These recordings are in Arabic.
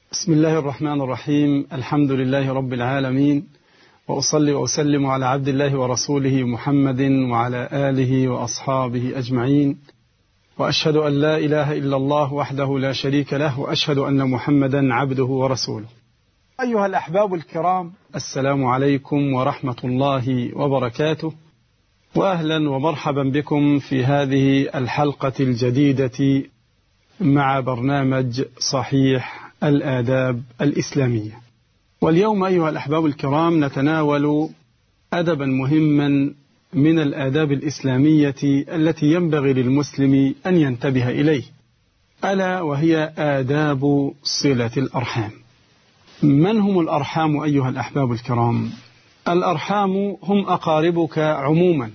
بسم الله الرحمن الرحيم. الحمد لله رب العالمين، وأصلي وأسلم على عبد الله ورسوله محمد وعلى آله وأصحابه أجمعين، وأشهد أن لا إله إلا الله وحده لا شريك له، وأشهد أن محمدا عبده ورسوله. أيها الأحباب الكرام، السلام عليكم ورحمة الله وبركاته، وأهلا ومرحبا بكم في هذه الحلقة الجديدة مع برنامج صحيح الآداب الإسلامية. واليوم أيها الأحباب الكرام نتناول أدبا مهما من الآداب الإسلامية التي ينبغي للمسلم أن ينتبه إليه، ألا وهي آداب صلة الأرحام. من هم الأرحام أيها الأحباب الكرام؟ الأرحام هم أقاربك عموما،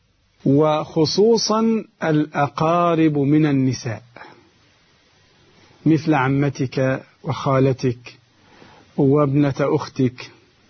وخصوصا الأقارب من النساء، مثل عمتك وخالتك وابنة أختك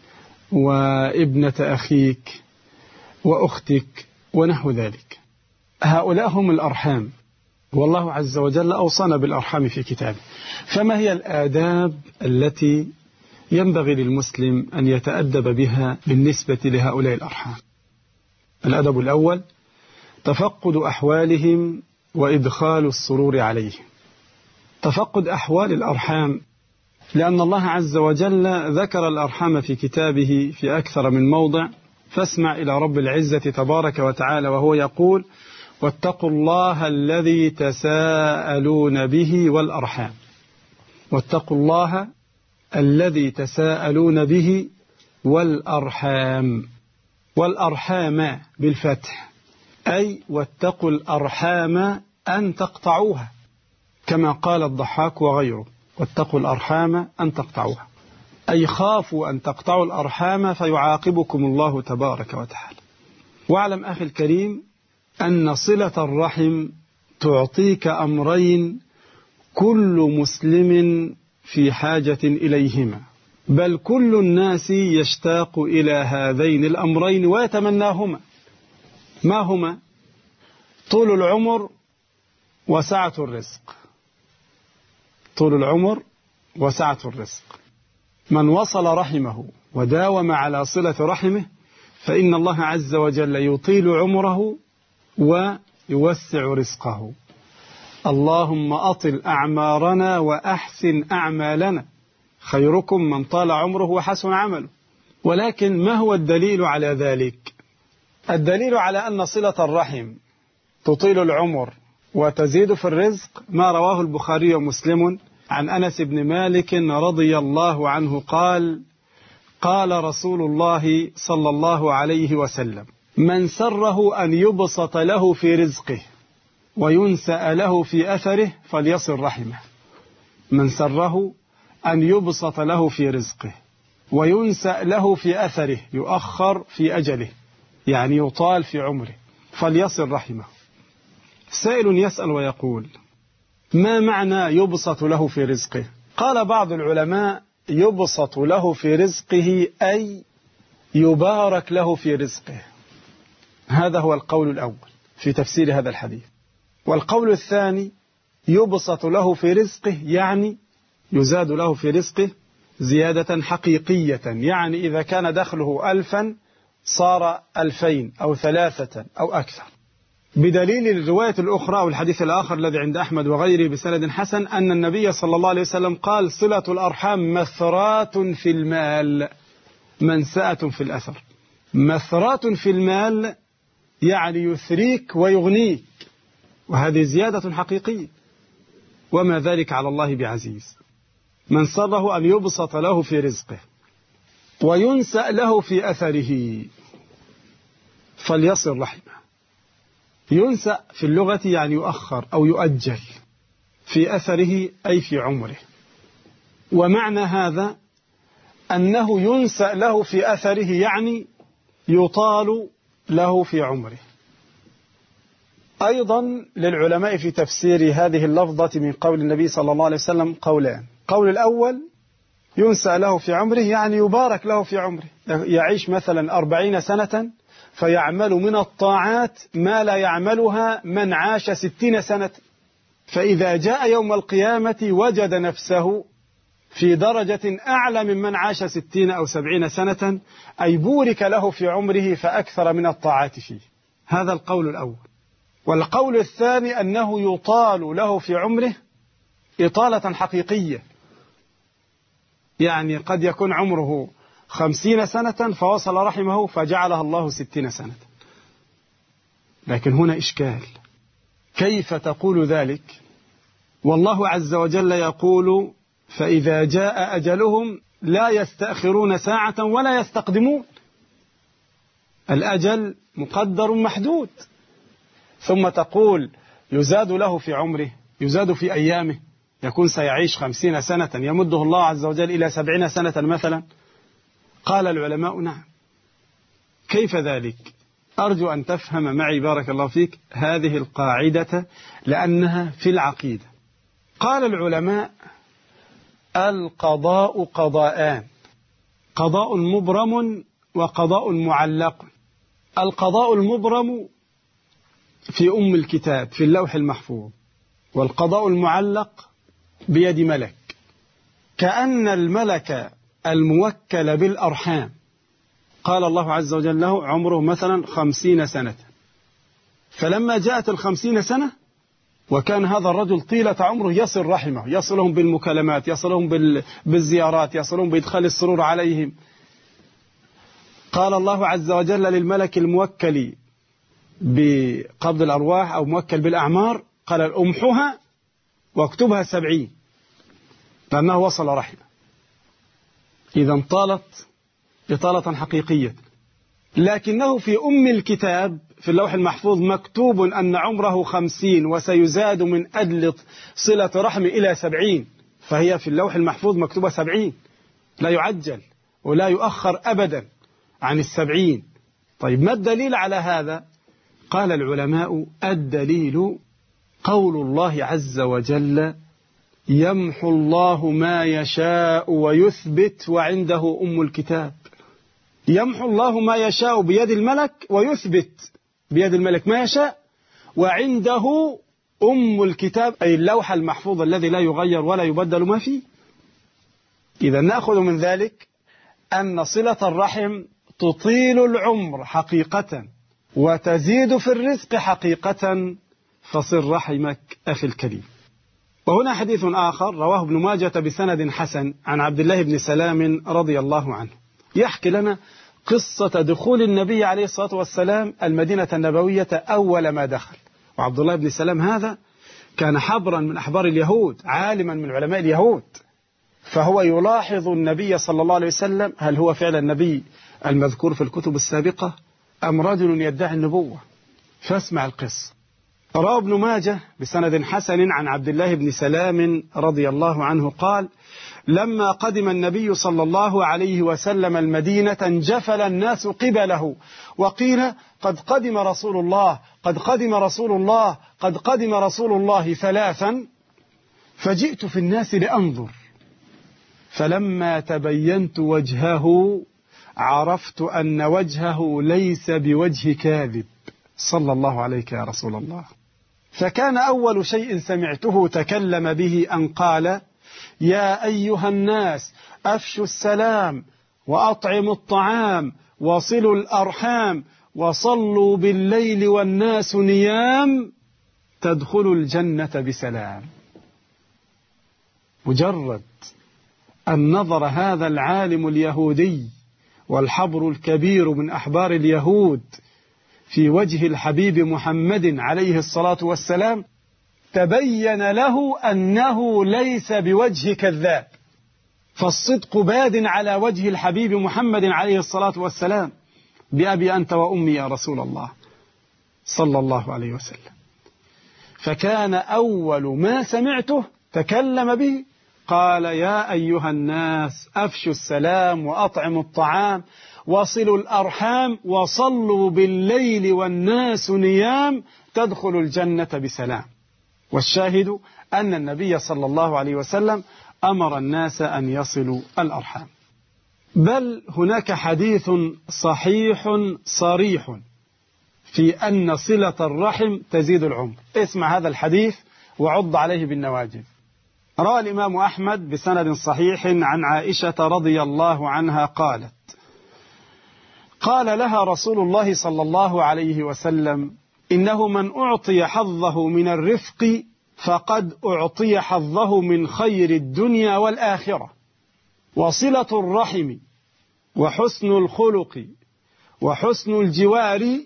وابنة أخيك وأختك ونحو ذلك. هؤلاء هم الأرحام، والله عز وجل أوصانا بالأرحام في كتابه. فما هي الآداب التي ينبغي للمسلم أن يتأدب بها بالنسبة لهؤلاء الأرحام؟ الأدب الأول: تفقد أحوالهم وإدخال السرور عليهم. تفقد أحوال الأرحام، لأن الله عز وجل ذكر الأرحام في كتابه في أكثر من موضع، فاسمع إلى رب العزة تبارك وتعالى وهو يقول: واتقوا الله الذي تساءلون به والأرحام. واتقوا الله الذي تساءلون به والأرحام، والأرحام بالفتح، أي واتقوا الأرحام أن تقطعوها، كما قال الضحاك وغيره: واتقوا الأرحام أن تقطعوها، أي خافوا أن تقطعوا الأرحام فيعاقبكم الله تبارك وتعالى. واعلم أخي الكريم أن صلة الرحم تعطيك أمرين كل مسلم في حاجة إليهما، بل كل الناس يشتاق إلى هذين الأمرين ويتمناهما. ما هما؟ طول العمر وسعة الرزق. طول العمر وسعة الرزق. من وصل رحمه وداوم على صلة رحمه فإن الله عز وجل يطيل عمره ويوسع رزقه. اللهم أطل أعمارنا وأحسن أعمالنا، خيركم من طال عمره وحسن عمله. ولكن ما هو الدليل على ذلك؟ الدليل على أن صلة الرحم تطيل العمر وتزيد في الرزق ما رواه البخاري ومسلم عن أنس بن مالك رضي الله عنه قال: قال رسول الله صلى الله عليه وسلم: من سره أن يبسط له في رزقه وينسأ له في أثره فليصل رحمه. من سره أن يبسط له في رزقه وينسأ له في أثره، يؤخر في أجله، يعني يطال في عمره، فليصل رحمه. سائل يسأل ويقول: ما معنى يبسط له في رزقه؟ قال بعض العلماء: يبسط له في رزقه أي يبارك له في رزقه. هذا هو القول الأول في تفسير هذا الحديث. والقول الثاني: يبسط له في رزقه يعني يزاد له في رزقه زيادة حقيقية، يعني إذا كان دخله 1000 صار 2000 أو 3 أو أكثر، بدليل الرواية الأخرى أو الحديث الآخر الذي عند أحمد وغيره بسند حسن أن النبي صلى الله عليه وسلم قال: صلة الأرحام مثرات في المال، منسأة في الأثر. مثرات في المال يعني يثريك ويغنيك، وهذه زيادة حقيقية، وما ذلك على الله بعزيز. من سره أن يبسط له في رزقه وينسأ له في أثره فليصل رحمه. ينسأ في اللغة يعني يؤخر أو يؤجل، في أثره أي في عمره. ومعنى هذا أنه ينسأ له في أثره يعني يطال له في عمره. أيضا للعلماء في تفسير هذه اللفظة من قول النبي صلى الله عليه وسلم قولان: قول الأول: ينسأ له في عمره يعني يبارك له في عمره، يعيش مثلا 40 سنة فيعمل من الطاعات ما لا يعملها من عاش 60 سنة، فإذا جاء يوم القيامة وجد نفسه في درجة أعلى ممن عاش 60 أو 70 سنة، أي بورك له في عمره فأكثر من الطاعات فيه. هذا القول الأول. والقول الثاني أنه يطال له في عمره إطالة حقيقية، يعني قد يكون عمره 50 سنة فوصل رحمه فجعلها الله 60 سنة. لكن هنا إشكال، كيف تقول ذلك والله عز وجل يقول فإذا جاء أجلهم لا يستأخرون ساعة ولا يستقدمون؟ الأجل مقدر محدود، ثم تقول يزاد له في عمره، يزاد في أيامه، يكون سيعيش 50 سنة يمده الله عز وجل إلى 70 سنة مثلا. قال العلماء نعم. كيف ذلك؟ أرجو أن تفهم معي بارك الله فيك هذه القاعدة لأنها في العقيدة. قال العلماء القضاء قضاءان، قضاء مبرم وقضاء معلق. القضاء المبرم في أم الكتاب في اللوح المحفوظ، والقضاء المعلق بيد ملك، كأن الملك الموكل بالأرحام قال الله عز وجل له عمره مثلا 50 سنة، فلما جاءت 50 سنة وكان هذا الرجل طيلة عمره يصل رحمه، يصلهم بالمكالمات، يصلهم بالزيارات، يصلهم بإدخال السرور عليهم، قال الله عز وجل للملك الموكل بقبض الأرواح أو موكل بالأعمار قال أمحها واكتبها 70 لأنه وصل رحمه. إذا طالت إطالة حقيقية، لكنه في أم الكتاب في اللوح المحفوظ مكتوب أن عمره 50 وسيزاد من أجل صلة رحم إلى 70، فهي في اللوح المحفوظ مكتوبة 70، لا يعجل ولا يؤخر أبدا عن 70. طيب ما الدليل على هذا؟ قال العلماء الدليل قول الله عز وجل يمحو الله ما يشاء ويثبت وعنده أم الكتاب. يمحو الله ما يشاء بيد الملك ويثبت بيد الملك ما يشاء، وعنده أم الكتاب أي اللوح المحفوظ الذي لا يغير ولا يبدل ما فيه. إذا نأخذ من ذلك أن صلة الرحم تطيل العمر حقيقة وتزيد في الرزق حقيقة، فصل رحمك أخي الكريم. وهنا حديث آخر رواه ابن ماجة بسند حسن عن عبد الله بن سلام رضي الله عنه، يحكي لنا قصة دخول النبي عليه الصلاة والسلام المدينة النبوية أول ما دخل. وعبد الله بن سلام هذا كان حبرا من أحبار اليهود، عالما من علماء اليهود، فهو يلاحظ النبي صلى الله عليه وسلم هل هو فعلا النبي المذكور في الكتب السابقة أم رجل يدعي النبوة. فاسمع القصة. رواه ابن ماجه بسند حسن عن عبد الله بن سلام رضي الله عنه قال لما قدم النبي صلى الله عليه وسلم المدينة انجفل الناس قبله وقيل قد قدم رسول الله، قد قدم رسول الله، قد قدم رسول الله 3، فجئت في الناس لأنظر، فلما تبينت وجهه عرفت أن وجهه ليس بوجه كاذب صلى الله عليك يا رسول الله. فكان أول شيء سمعته تكلم به أن قال يا أيها الناس أفشوا السلام وأطعموا الطعام وصلوا الأرحام وصلوا بالليل والناس نيام تدخلوا الجنة بسلام. مجرد أن نظر هذا العالم اليهودي والحبر الكبير من أحبار اليهود في وجه الحبيب محمد عليه الصلاة والسلام تبين له أنه ليس بوجه كذاب، فالصدق باد على وجه الحبيب محمد عليه الصلاة والسلام. بأبي أنت وأمي يا رسول الله صلى الله عليه وسلم. فكان أول ما سمعته تكلم به قال يا أيها الناس أفشوا السلام وأطعموا الطعام وصلوا الأرحام وصلوا بالليل والناس نيام تدخلوا الجنة بسلام. والشاهد أن النبي صلى الله عليه وسلم أمر الناس أن يصلوا الأرحام. بل هناك حديث صحيح صريح في أن صلة الرحم تزيد العمر. اسمع هذا الحديث وعض عليه بالنواجذ. روى الإمام أحمد بسند صحيح عن عائشة رضي الله عنها قالت: قال لها رسول الله صلى الله عليه وسلم: إنه من أعطي حظه من الرفق فقد أعطي حظه من خير الدنيا والآخرة، وصلة الرحم وحسن الخلق وحسن الجوار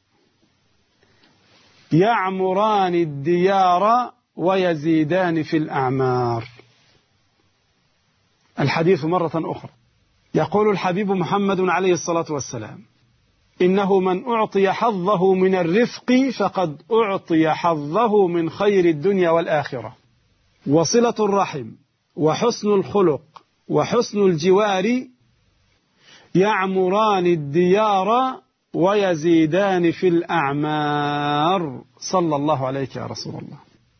يعمران الديار ويزيدان في الأعمار. الحديث مرة أخرى، يقول الحبيب محمد عليه الصلاة والسلام: إنه من أعطي حظه من الرفق فقد أعطي حظه من خير الدنيا والآخرة، وصلة الرحم وحسن الخلق وحسن الجوار يعمران الديار ويزيدان في الأعمار. صلى الله عليك يا رسول الله.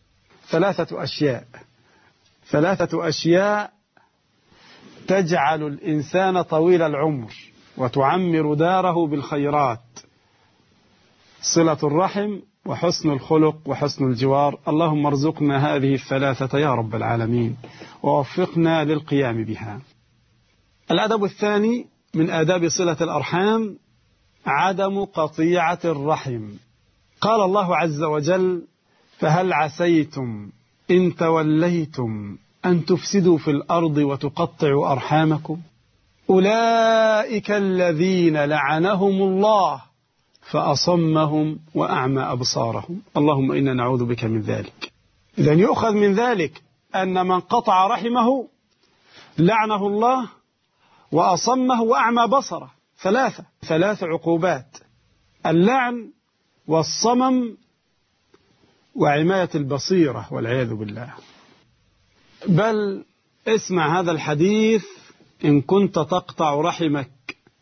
ثلاثة أشياء تجعل الإنسان طويل العمر وتعمر داره بالخيرات: صلة الرحم وحسن الخلق وحسن الجوار. اللهم ارزقنا هذه الثلاثة يا رب العالمين، ووفقنا للقيام بها. الأدب الثاني من آداب صلة الأرحام عدم قطيعة الرحم. قال الله عز وجل: فهل عسيتم إن توليتم أن تفسدوا في الأرض وتقطعوا أرحامكم أولئك الذين لعنهم الله فأصمهم وأعمى أبصارهم. اللهم إنا نعوذ بك من ذلك. إذن يؤخذ من ذلك أن من قطع رحمه لعنه الله وأصمه وأعمى بصره. ثلاث عقوبات: اللعن والصمم وعماية البصيرة والعياذ بالله. بل اسمع هذا الحديث إن كنت تقطع رحمك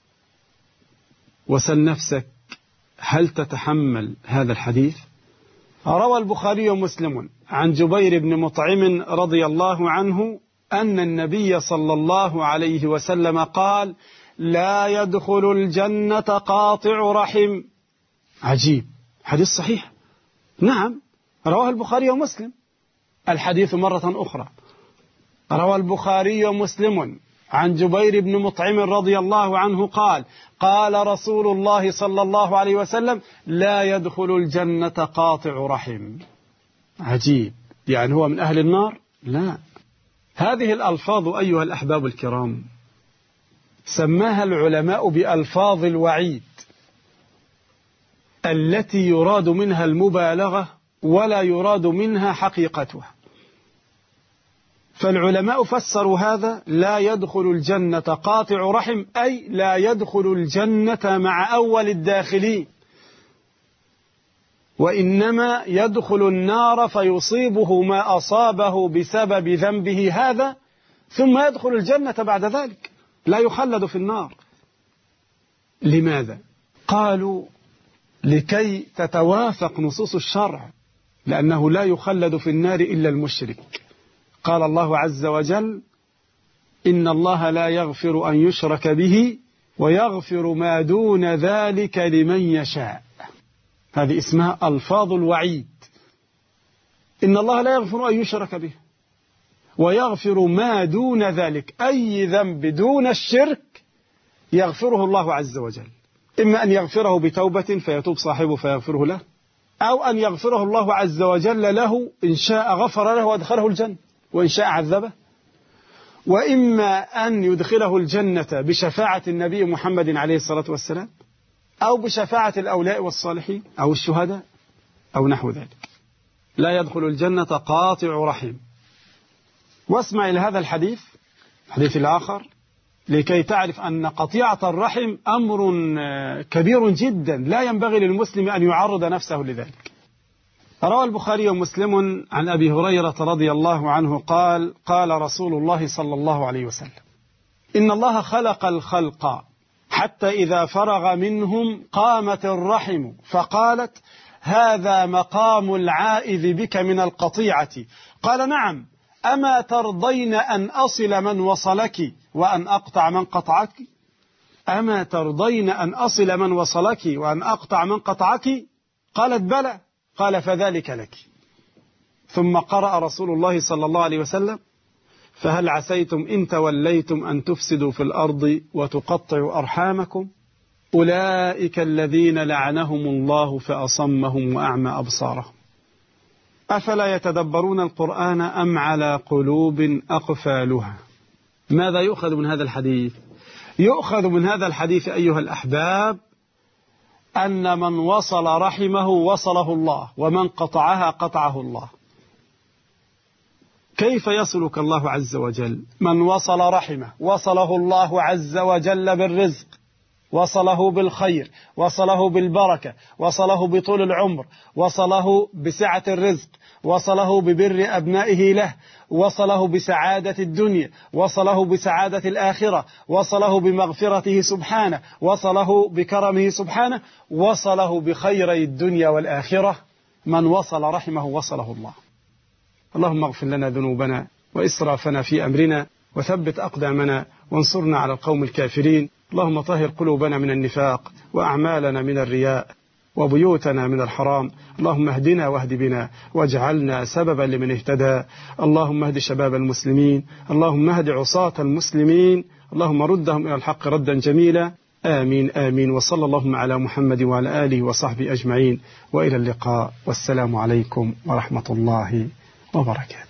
وسل نفسك، هل تتحمل هذا الحديث؟ روى البخاري ومسلم عن جبير بن مطعم رضي الله عنه أن النبي صلى الله عليه وسلم قال: لا يدخل الجنة قاطع رحم. عجيب، حديث صحيح. نعم، رواه البخاري ومسلم. الحديث مرة أخرى، روى البخاري ومسلم عن جبير بن مطعم رضي الله عنه قال: قال رسول الله صلى الله عليه وسلم: لا يدخل الجنة قاطع رحم. عجيب، يعني هو من أهل النار؟ لا. هذه الألفاظ أيها الأحباب الكرام سماها العلماء بألفاظ الوعيد، التي يراد منها المبالغة ولا يراد منها حقيقتها. فالعلماء فسروا هذا: لا يدخل الجنة قاطع رحم، أي لا يدخل الجنة مع أول الداخلين، وإنما يدخل النار فيصيبه ما أصابه بسبب ذنبه هذا، ثم يدخل الجنة بعد ذلك، لا يخلد في النار. لماذا؟ قالوا: لكي تتوافق نصوص الشرع، لأنه لا يخلد في النار إلا المشرك. قال الله عز وجل: إن الله لا يغفر أن يشرك به ويغفر ما دون ذلك لمن يشاء. هذه اسمها ألفاظ الوعيد. إن الله لا يغفر أن يشرك به ويغفر ما دون ذلك، أي ذنب دون الشرك يغفره الله عز وجل، إما أن يغفره بتوبة فيتوب صاحبه فيغفره له، أو أن يغفره الله عز وجل له، إن شاء غفر له وادخله الجنة وإن شاء عذبه، وإما أن يدخله الجنة بشفاعة النبي محمد عليه الصلاة والسلام، أو بشفاعة الأولياء والصالحين أو الشهداء أو نحو ذلك. لا يدخل الجنة قاطع رحم. واسمع إلى هذا الحديث الآخر لكي تعرف أن قطيعة الرحم أمر كبير جدا، لا ينبغي للمسلم أن يعرض نفسه لذلك. روى البخاري ومسلم عن أبي هريرة رضي الله عنه قال: قال رسول الله صلى الله عليه وسلم: إن الله خلق الخلق حتى إذا فرغ منهم قامت الرحم فقالت: هذا مقام العائذ بك من القطيعة. قال: نعم، أما ترضين أن أصل من وصلك وأن أقطع من قطعك؟ أما ترضين أن أصل من وصلك وأن أقطع من قطعك؟ قالت: بلى. قال: فذلك لك. ثم قرأ رسول الله صلى الله عليه وسلم: فهل عسيتم إن توليتم أن تفسدوا في الأرض وتقطعوا أرحامكم أولئك الذين لعنهم الله فأصمهم وأعمى أبصارهم. أفلا يتدبرون القرآن أم على قلوب أقفالها. ماذا يؤخذ من هذا الحديث؟ يؤخذ من هذا الحديث أيها الأحباب أن من وصل رحمه وصله الله، ومن قطعها قطعه الله. كيف يصلك الله عز وجل؟ من وصل رحمه وصله الله عز وجل بالرزق، وصله بالخير، وصله بالبركة، وصله بطول العمر، وصله بسعة الرزق، وصله ببر أبنائه له، وصله بسعادة الدنيا، وصله بسعادة الآخرة، وصله بمغفرته سبحانه، وصله بكرمه سبحانه، وصله بخيري الدنيا والآخرة. من وصل رحمه وصله الله. اللهم اغفر لنا ذنوبنا وإسرافنا في أمرنا، وثبت أقدامنا، وانصرنا على القوم الكافرين. اللهم طهر قلوبنا من النفاق، وأعمالنا من الرياء، وبيوتنا من الحرام. اللهم اهدنا واهد بنا، واجعلنا سببا لمن اهتدى. اللهم اهد شباب المسلمين، اللهم اهد عصاة المسلمين، اللهم ردهم إلى الحق ردا جميلا. آمين آمين. وصلى اللهم على محمد وعلى آله وصحبه أجمعين، وإلى اللقاء، والسلام عليكم ورحمة الله وبركاته.